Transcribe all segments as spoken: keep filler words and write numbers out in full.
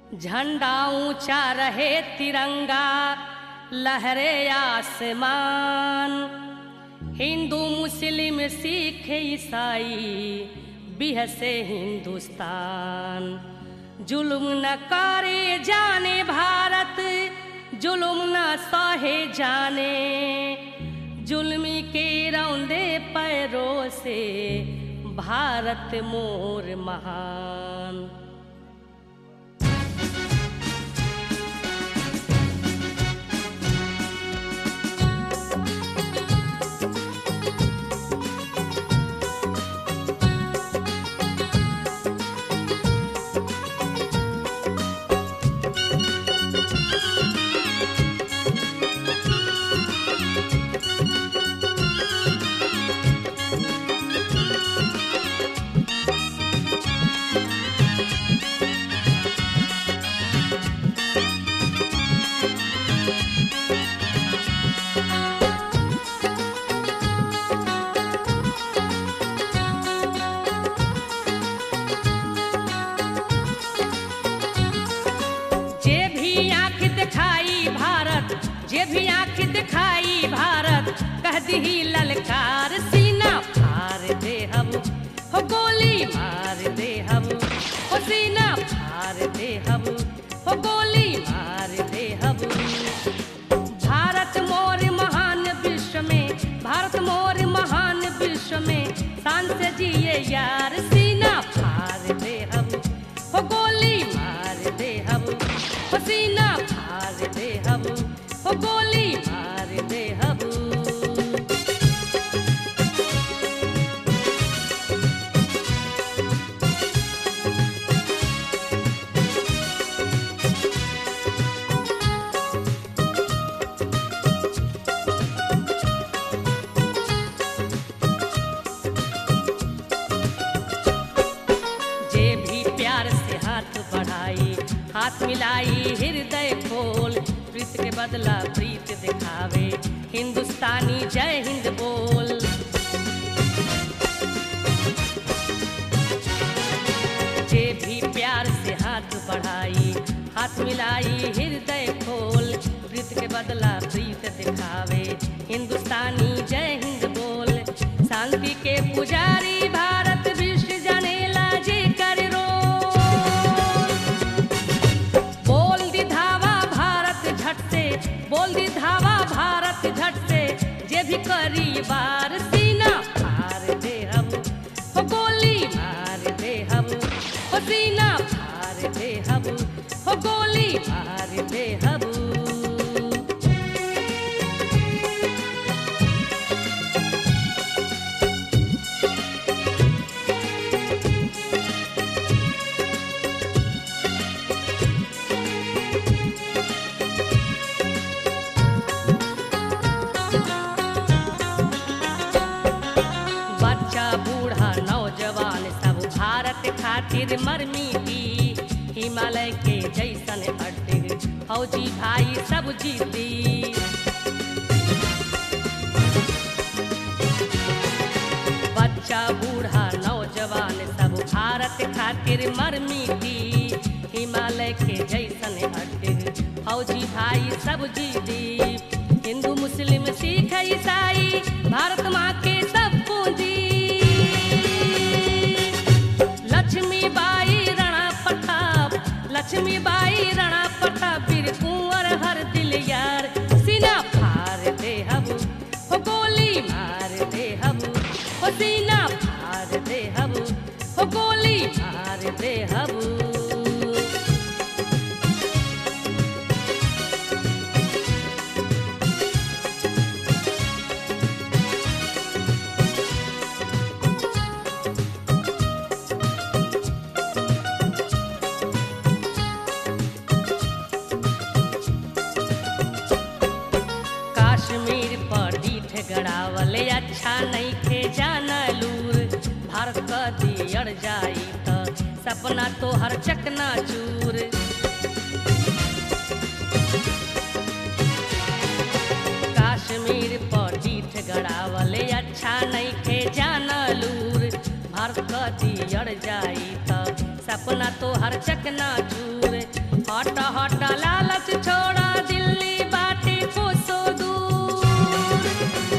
झंडा ऊंचा रहे तिरंगा लहरे आसमान। हिंदू मुस्लिम सिख ईसाई बिहसे हिंदुस्तान। जुल्म न करे जाने भारत, जुल्म न सहे जाने। जुल्मी के रौंदे पैरों से भारत मोर महान। जे भी आँख दिखाई भारत कह दी ललकार। सीना फाड़ दे हम हो गोली मार दे हम हो सीना फाड़ दे हम हो गोली मार दे हम। भारत मोर महान विश्व में, भारत मोर महान विश्व में शान से जिए यार। सीना फाड़ दे हम हो गोली मार दे हम हो सीना फाड़ दे हम हो गोली मार दे हम। जे भी प्यार से हाथ बढ़ाई, हाथ मिलाई हृदय खोल। प्रीत के बदला प्रीत दिखावे, हिंदुस्तानी जय हिंद बोल। जे भी प्यार से हाथ बढ़ाई, हाथ मिलाई हृदय खोल। प्रीत के बदला प्रीत दिखावे, हिंदुस्तानी जय हिंद बोल। शांति के पुजारी भारत विश्व जनेला जे कर रोल। बोल दी धावा भारत झट से, बोल दी धावा भारत झट से। जे भी करी बार सीना फाड़ दे हम हो गोली मार दे हम हो सीना फाड़ दे हम हो गोली मार दे हम। बूढ़ा नौजवान सब भारत खातिर मर मिटी। हिमालय के जैसन अड्डे फौजी भाई सब जीती। बच्चा बूढ़ा नौजवान सब भारत खातिर मर मिटी। हिमालय के जैसन अड्डे फौजी भाई सब जीती। हिंदू मुस्लिम सिख ईसाई भारत माँ के सब पूंजी। लक्ष्मीबाई राणा प्रताप, लक्ष्मीबाई राणा प्रताप वीर कुंवर हर दिल यार। सीना फाड़ दे हम हो गोली मार दे हम हो सीना फाड़ दे हम हो गोली मार दे हम। कश्मीर पर डीठ गड़ावले अच्छा नहीं खे जाना लूर। भारत का दियड़ जाई त सपना तो हर चकना चूर। कश्मीर पर डीठ गड़ावले अच्छा नहीं खे जाना लूर। भारत का दियड़ जाई त सपना तो हर चकना चूर। हट हट लालच छोड़ा दिल्ली बाटे कोसो दूर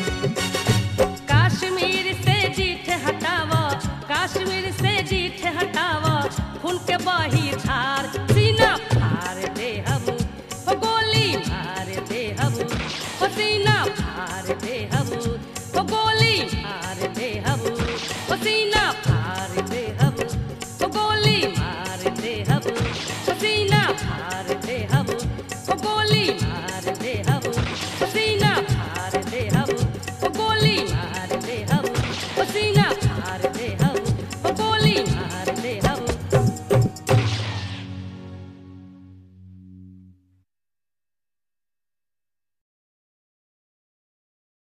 कश्मीर से जीठ हटावा कश्मीर से जीठ हटावा खून के बही धार सीना फाड़ दे हम हो गोली मार दे हम हो सीना फाड़ दे हम हो गोली मार दे हम हो सीना फाड़ दे हम हो गोली मार दे हम हो सीना फाड़ दे हम हो गोली मार दे हम हो सीना फाड़ दे हम हो गोली मार दे हम हो सीना फाड़ दे